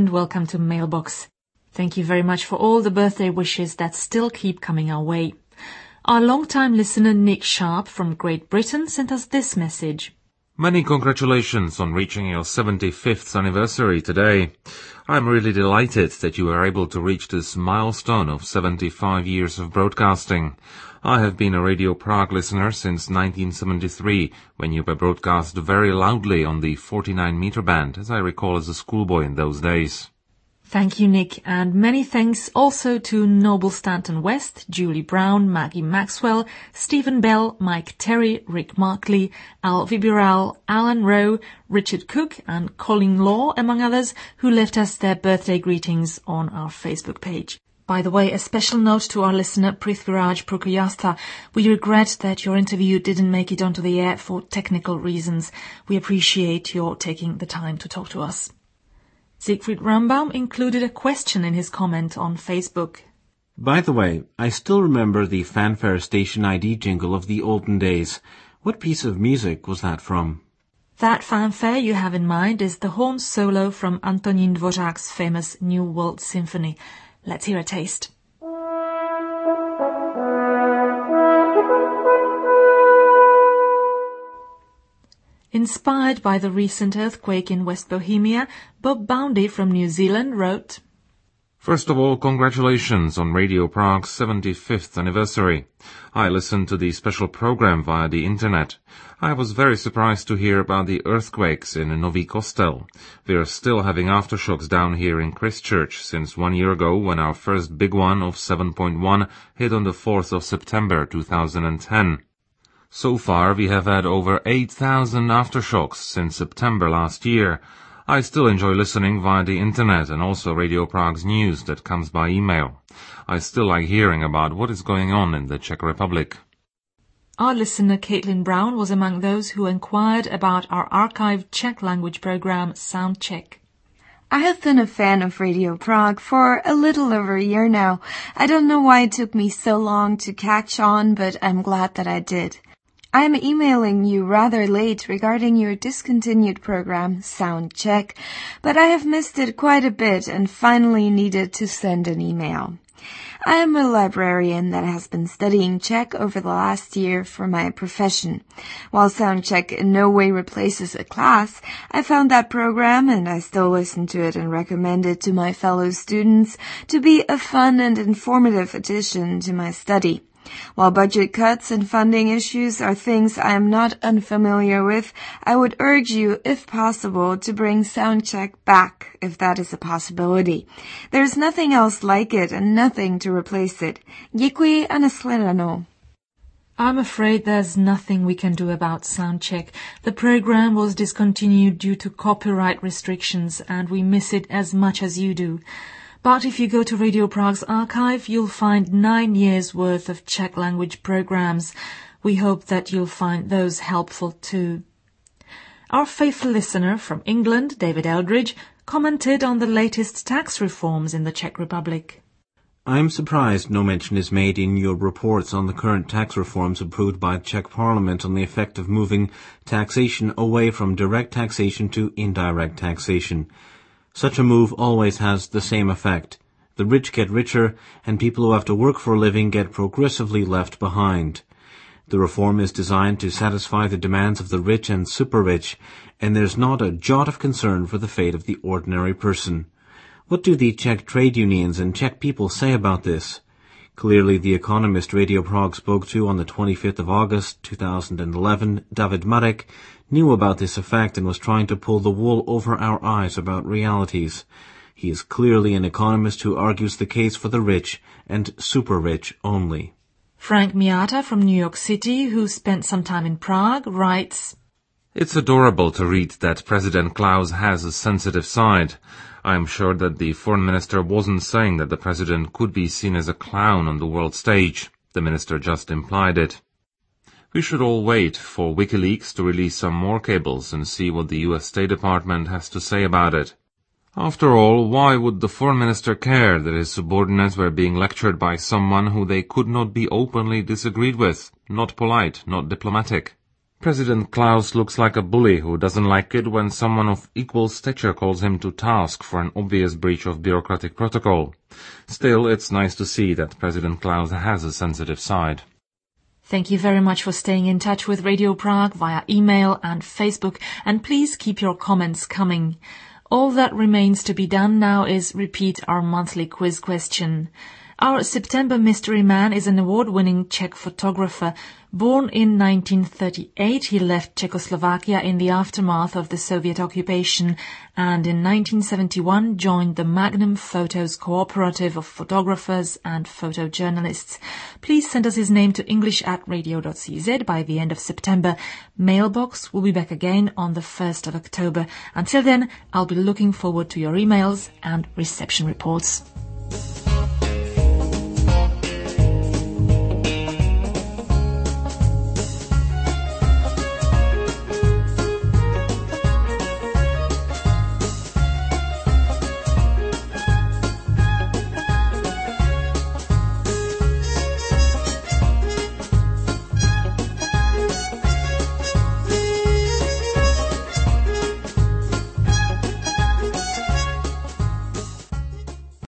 and welcome to Mailbox. Thank you very much for all the birthday wishes that still keep coming our way. Our long-time listener Nick Sharp from Great Britain sent us this message. Many congratulations on reaching your 75th anniversary today. I'm really delighted that you were able to reach this milestone of 75 years of broadcasting. I have been a Radio Prague listener since 1973, when you were broadcast very loudly on the 49-meter band, as I recall as a schoolboy in those days. Thank you, Nick, and many thanks also to Noble Stanton West, Julie Brown, Maggie Maxwell, Stephen Bell, Mike Terry, Rick Markley, Al Vibural, Alan Rowe, Richard Cook and Colin Law, among others, who left us their birthday greetings on our Facebook page. By the way, a special note to our listener Prithviraj Prokuyastha. We regret that your interview didn't make it onto the air for technical reasons. We appreciate your taking the time to talk to us. Siegfried Rambaum included a question in his comment on Facebook. By the way, I still remember the fanfare station ID jingle of the olden days. What piece of music was that from? That fanfare you have in mind is the horn solo from Antonín Dvořák's famous New World Symphony. Let's hear a taste. Inspired by the recent earthquake in West Bohemia, Bob Boundy from New Zealand wrote, First of all, congratulations on Radio Prague's 75th anniversary. I listened to the special program via the internet. I was very surprised to hear about the earthquakes in Nový Kostel. We are still having aftershocks down here in Christchurch since 1 year ago, when our first big one of 7.1 hit on the 4th of September 2010. So far, we have had over 8,000 aftershocks since September last year. I still enjoy listening via the internet and also Radio Prague's news that comes by email. I still like hearing about what is going on in the Czech Republic. Our listener Caitlin Brown was among those who inquired about our archived Czech language program Sound Czech. I have been a fan of Radio Prague for a little over a year now. I don't know why it took me so long to catch on, but I'm glad that I did. I am emailing you rather late regarding your discontinued program, Sound Czech, but I have missed it quite a bit and finally needed to send an email. I am a librarian that has been studying Czech over the last year for my profession. While Sound Czech in no way replaces a class, I found that program, and I still listen to it and recommend it to my fellow students, to be a fun and informative addition to my study. While budget cuts and funding issues are things I am not unfamiliar with, I would urge you, if possible, to bring Sound Czech back, if that is a possibility. There is nothing else like it and nothing to replace it. Děkuji a nashledanou. I'm afraid there's nothing we can do about Sound Czech. The program was discontinued due to copyright restrictions, and we miss it as much as you do. But if you go to Radio Prague's archive, you'll find 9 years' worth of Czech language programs. We hope that you'll find those helpful too. Our faithful listener from England, David Eldridge, commented on the latest tax reforms in the Czech Republic. I'm surprised no mention is made in your reports on the current tax reforms approved by the Czech Parliament on the effect of moving taxation away from direct taxation to indirect taxation. Such a move always has the same effect. The rich get richer, and people who have to work for a living get progressively left behind. The reform is designed to satisfy the demands of the rich and super-rich, and there's not a jot of concern for the fate of the ordinary person. What do the Czech trade unions and Czech people say about this? Clearly, the economist Radio Prague spoke to on the 25th of August 2011, David Marek, knew about this effect and was trying to pull the wool over our eyes about realities. He is clearly an economist who argues the case for the rich and super-rich only. Frank Miata from New York City, who spent some time in Prague, writes, It's adorable to read that President Klaus has a sensitive side. I am sure that the foreign minister wasn't saying that the president could be seen as a clown on the world stage. The minister just implied it. We should all wait for WikiLeaks to release some more cables and see what the US State Department has to say about it. After all, why would the foreign minister care that his subordinates were being lectured by someone who they could not be openly disagreed with? Not polite, not diplomatic. President Klaus looks like a bully who doesn't like it when someone of equal stature calls him to task for an obvious breach of bureaucratic protocol. Still, it's nice to see that President Klaus has a sensitive side. Thank you very much for staying in touch with Radio Prague via email and Facebook, and please keep your comments coming. All that remains to be done now is repeat our monthly quiz question. Our September mystery man is an award-winning Czech photographer. Born in 1938, he left Czechoslovakia in the aftermath of the Soviet occupation and in 1971 joined the Magnum Photos Cooperative of Photographers and Photojournalists. Please send us his name to english@radio.cz by the end of September. Mailbox will be back again on the 1st of October. Until then, I'll be looking forward to your emails and reception reports.